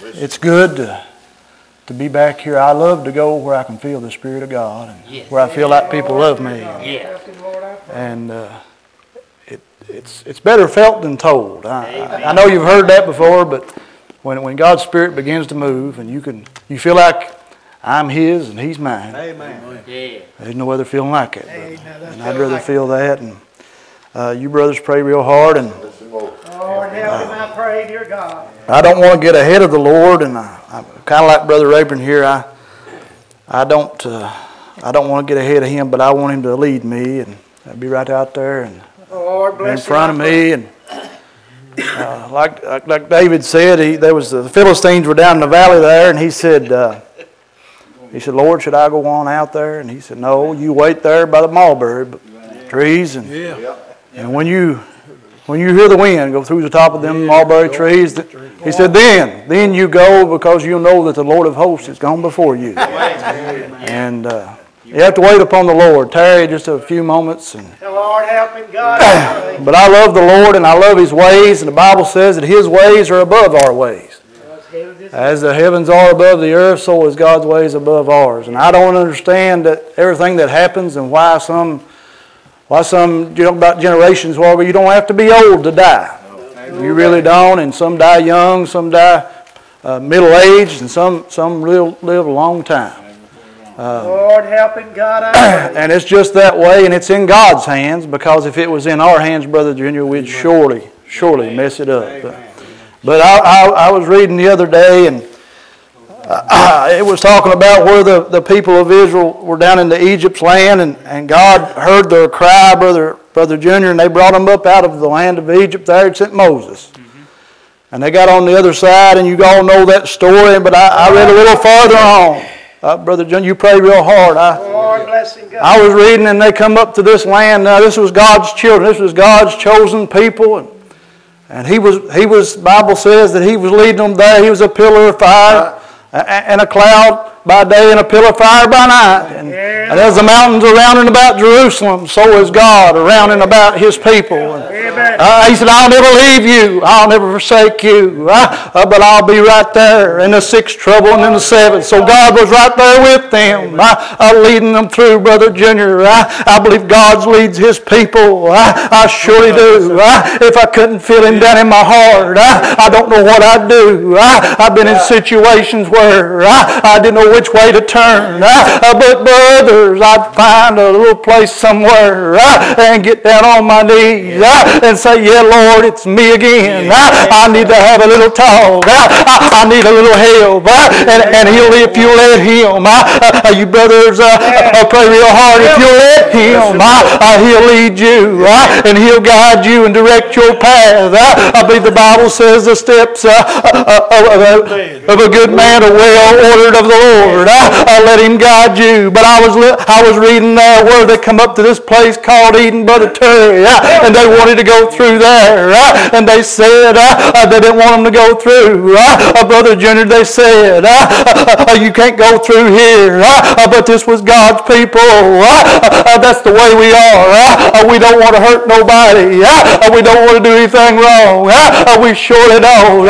It's good to be back here. I love to go where I can feel the Spirit of God and where I feel like people love me. And it's better felt than told. I know you've heard that before, but when God's Spirit begins to move and you feel like I'm His and He's mine. Amen. There's no other feeling like it. And I'd rather feel that. And you brothers pray real hard. And Lord, help him, I pray, dear God. I don't want to get ahead of the Lord, and I'm kind of like Brother Abram here. I don't want to get ahead of Him, but I want Him to lead me and be right out there and in front of me. And like David said, the Philistines were down in the valley there, and he said, Lord, should I go on out there? And He said, no, you wait there by the mulberry trees, and when you hear the wind go through the top of them mulberry trees, He said, then you go, because you know that the Lord of hosts has gone before you. And you have to wait upon the Lord. Tarry just a few moments. Lord, help him, God. But I love the Lord and I love His ways, and the Bible says that His ways are above our ways. As the heavens are above the earth, so is God's ways above ours. And I don't understand that everything that happens and why some about generations, well, you don't have to be old to die. You really don't, and some die young, some die middle-aged, and some live a long time. Lord, help him, God. And it's just that way, and it's in God's hands, because if it was in our hands, Brother Junior, we'd surely mess it up. But I was reading the other day, and it was talking about where the people of Israel were down into Egypt's land, and God heard their cry, Brother Junior, and they brought them up out of the land of Egypt there and sent Moses. And they got on the other side, and you all know that story, but I read a little farther on. Brother Junior, you pray real hard. Lord, bless him, God. I was reading, and they come up to this land. Now, this was God's children. This was God's chosen people, and He was. Bible says that He was leading them there. He was a pillar of fire and a cloud by day and a pillar of fire by night. And as the mountains are round and about Jerusalem, so is God around and about His people. He said, I'll never leave you. I'll never forsake you. But I'll be right there in the sixth trouble and in the seventh. So God was right there with them, leading them through, Brother Junior. I believe God leads His people. I surely do. If I couldn't feel Him down in my heart, I don't know what I'd do. I've been in situations where I didn't know which way to turn. But brothers, I'd find a little place somewhere and get down on my knees and say, yeah, Lord, it's me again. I need to have a little talk. I need a little help. And if you let Him, you brothers, pray real hard. If you let Him, He'll lead you and He'll guide you and direct your path. I believe the Bible says the steps of a good man are well ordered of the Lord. Let Him guide you. But I was reading where they come up to this place called Eden, Brother Terry, and they wanted to go through there, and they said they didn't want them to go through. Brother Junior, they said you can't go through here, but this was God's people. That's the way we are. We don't want to hurt nobody. We don't want to do anything wrong. We surely don't.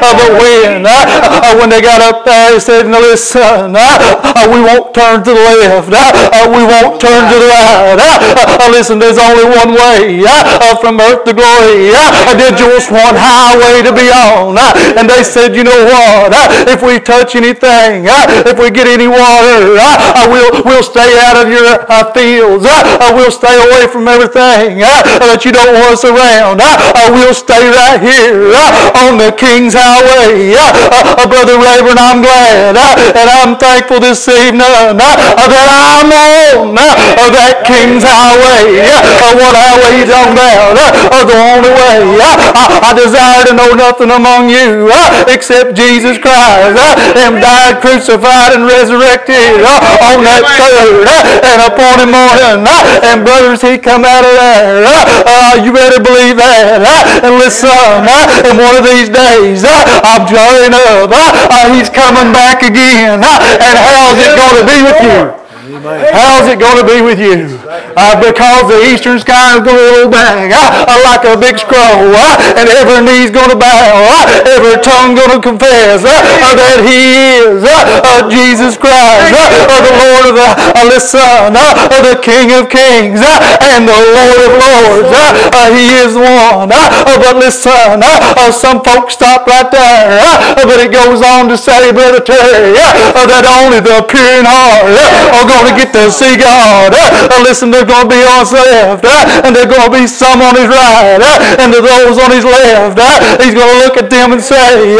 But when they got up there, they said, "Now listen, we won't turn to the left. We won't turn to the right. Listen, there's only one way from earth to glory. There's just one highway to be on." And they said, you know what? If we touch anything, if we get any water, we'll stay out of your fields. We'll stay away from everything that you don't want us around. We'll stay right here on the King's Highway. Brother Rayburn, I'm glad and I'm thankful this evening that I'm on that King's Highway. What highway you talking about? The only way. I desire to know nothing among you except Jesus Christ, Him died, crucified, and resurrected on that third and appointed morning. And brothers, He come out of there. You better believe that. And listen, and one of these days, I'm sure enough, He's coming back again. And how's it going to be with you? How's it going to be with you? Because the eastern sky is going to roll back like a big scroll, and every knee's going to bow, every tongue going to confess that He is Jesus Christ, the Lord of the Son, the King of Kings, and the Lord of Lords. He is one. But listen, some folks stop right there, but it goes on to say, Brother Terry, that only the pure in heart are going to get to see God. Listen, there's going to be on His left, and there's going to be some on His right, and to those on His left, He's going to look at them and say,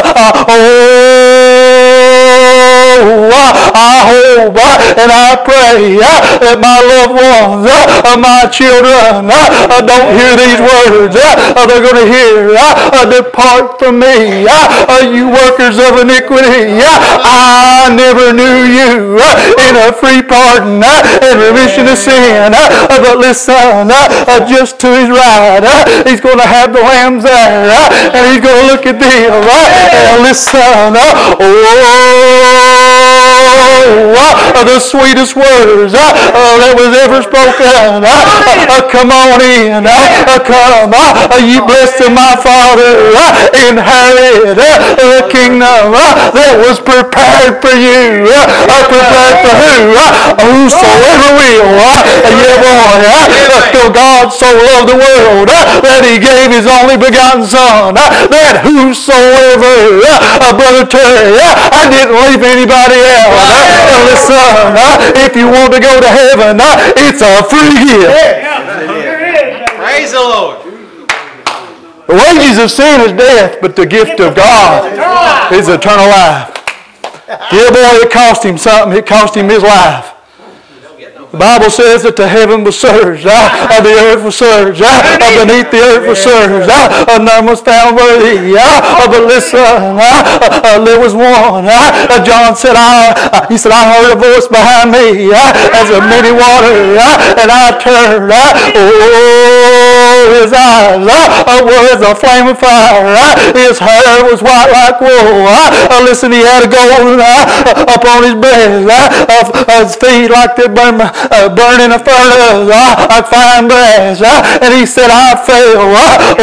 I hope and I pray that my loved ones, my children, don't hear these words. They're going to hear, depart from me, you workers of iniquity. I never knew you, in a free pardon and remission of sin. But listen, just to His right, He's going to have the lambs there, and He's going to look at them and listen. The sweetest words that was ever spoken. Come on in. Come. You blessed of my Father. Inherit the kingdom that was prepared for you. Prepared for who? Whosoever will. Yeah, boy. For God so loved the world that He gave His only begotten Son. That whosoever, Brother Terry, I didn't leave anybody else. Listen, if you want to go to heaven, it's a free gift. Praise the Lord. The wages of sin is death, but the gift of God is eternal life. Yeah, boy, it cost Him something. It cost Him His life. The Bible says that the heaven was surged, the earth was surged, beneath the earth was surged, none was found worthy. But listen, there was one. John said, he said, I heard a voice behind me as of many waters, and I turned. His eyes were as a flame of fire. His hair was white like wool. Listen, he had a gold upon his breast. His feet like they burning a furnace like fine brass. And he said, I fell,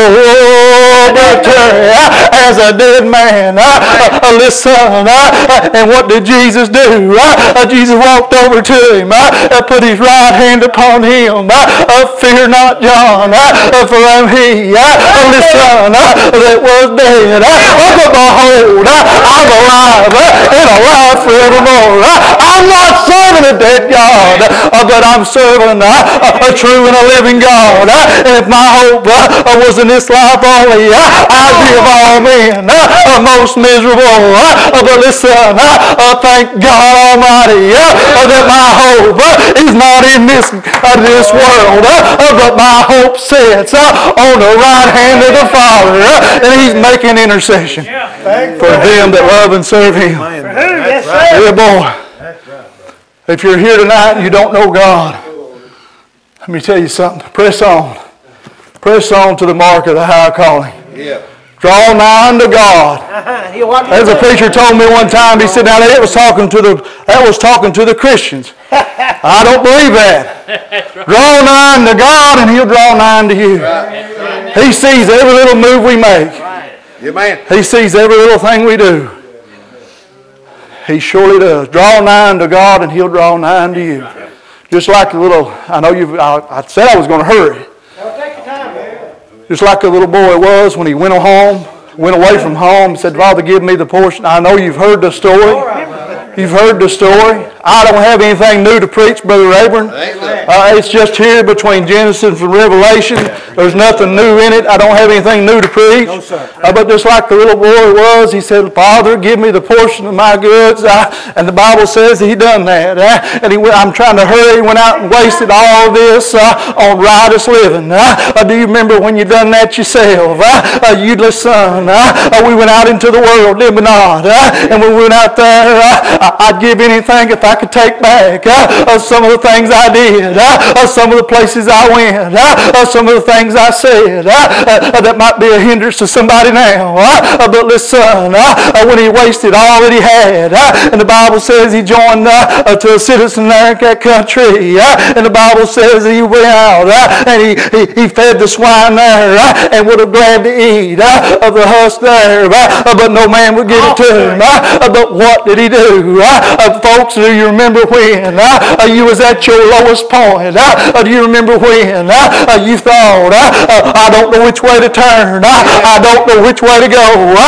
as a dead man. Listen, and what did Jesus do? Jesus walked over to him, put His right hand upon him. Fear not, John, for I'm He, listen, that was dead. But behold, I'm alive and alive forevermore. I'm not serving a dead God, but I'm serving a true and a living God. And if my hope was in this life only, I'd be of all men most miserable. But listen, thank God Almighty that my hope is not in this world, but my hope sits on the right hand of the Father, and He's making intercession for them that love and serve Him. Yeah, boy. If you're here tonight and you don't know God, let me tell you something. Press on. Press on to the mark of the high calling. Yeah. Draw nigh unto God. As a preacher told me one time, he said, now that was talking to the Christians. I don't believe that. Draw nigh unto God and He'll draw nigh unto you. He sees every little move we make. He sees every little thing we do. He surely does. Draw nigh unto God and He'll draw nigh unto you. Just like a little, I said I was going to hurry. Just like a little boy was when he went away from home, said, Father, give me the portion. I know you've heard the story. You've heard the story. I don't have anything new to preach, Brother Rayburn. It's just here between Genesis and Revelation. There's nothing new in it. I don't have anything new to preach. No, sir. But just like the little boy was, he said, Father, give me the portion of my goods. And the Bible says he done that. And I'm trying to hurry. He went out and wasted all this on riotous living. Do you remember when you done that yourself? You listen. We went out into the world, did we not? And we went out there. I'd give anything if I could take back some of the things I did, some of the places I went, some of the things I said that might be a hindrance to somebody now. But listen, when he wasted all that he had, and the Bible says he joined to a citizen there in that country, and the Bible says that he went out and he fed the swine there and would have glad to eat of the husk there, but no man would give it to him. But what did he do? Folks, do you remember when you was at your lowest point? Do you remember when you thought, I don't know which way to turn, I don't know which way to go?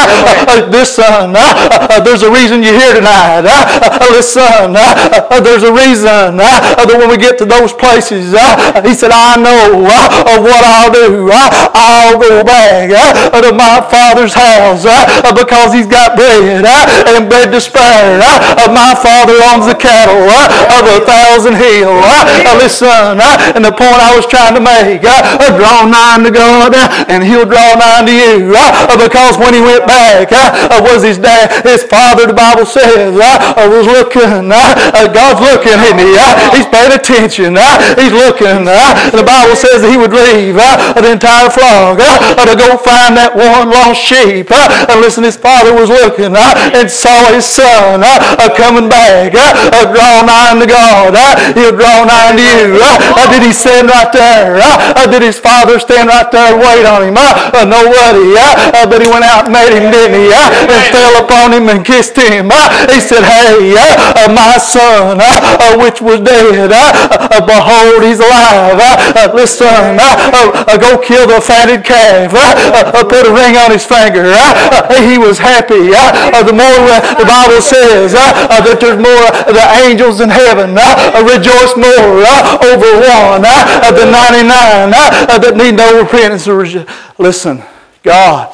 Listen, there's a reason you're here tonight. Listen, there's a reason that when we get to those places, he said, I know what I'll do. I'll go back to my Father's house because he's got bread and bread to spare. My Father owns the cattle of 1,000 hills. Listen, and the point I was trying to make, draw nigh to God and he'll draw nigh to you, because when he went back, was his dad, his father, the Bible says, was looking. God's looking, isn't he? He's paying attention. He's looking. The Bible says that he would leave the entire flock to go find that one lost sheep. And listen, his father was looking and saw his son coming back. Draw nigh to God. He'll draw nigh to you. Did he stand right there? Did his father stand right there and wait on him? Nobody. But he went out and met him, didn't he? And fell upon him and kissed him. He said, hey, my son, which was dead, behold, he's alive. Listen, go kill the fatted calf. Put a ring on his finger. He was happy. The more the Bible says that there's more, the angels in heaven rejoice more over one than 99 that need no repentance. Listen, God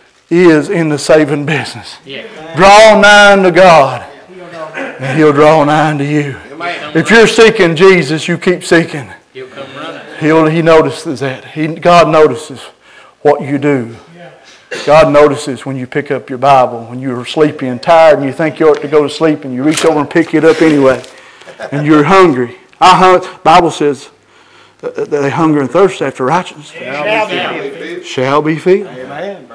is in the saving business. Draw nigh to God and he'll draw nigh to you. If you're seeking Jesus, you keep seeking. He'll come running. He notices that. God notices what you do. God notices when you pick up your Bible, when you're sleepy and tired and you think you ought to go to sleep and you reach over and pick it up anyway. And you're hungry. The Bible says that they hunger and thirst after righteousness. Shall be filled. Amen.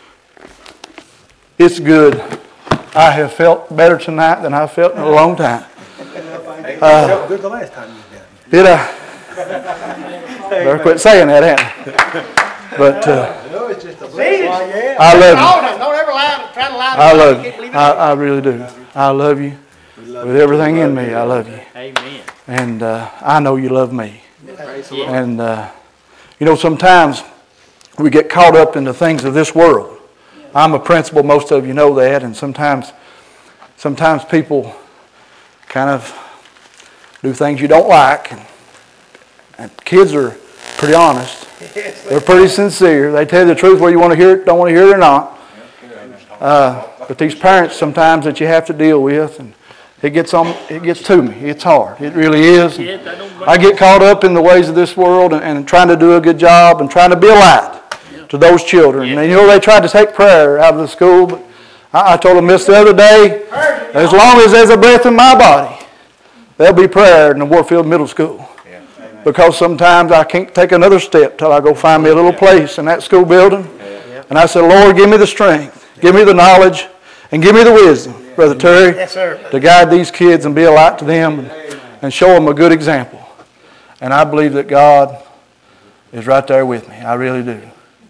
It's good. I have felt better tonight than I've felt in a long time. Felt good the last time you did. Did I? Better quit saying that, ain't I? But No, it's just a blessing. I love you. Don't ever try to lie. I love you. I really do. I love you with everything in me. I love you. Amen. And I know you love me. And sometimes we get caught up in the things of this world. I'm a principal, most of you know that, and sometimes people kind of do things you don't like, and kids are pretty honest. They're pretty sincere. They tell you the truth whether you want to hear it, don't want to hear it or not. But these parents sometimes that you have to deal with, and it gets to me. It's hard. It really is. I get caught up in the ways of this world and trying to do a good job and trying to be a light to those children. And they tried to take prayer out of the school, but I told them this the other day, as long as there's a breath in my body, there'll be prayer in the Warfield Middle School. Because sometimes I can't take another step till I go find me a little place in that school building. And I said, Lord, give me the strength, give me the knowledge, and give me the wisdom, Brother Terry, to guide these kids and be a light to them and show them a good example. And I believe that God is right there with me. I really do.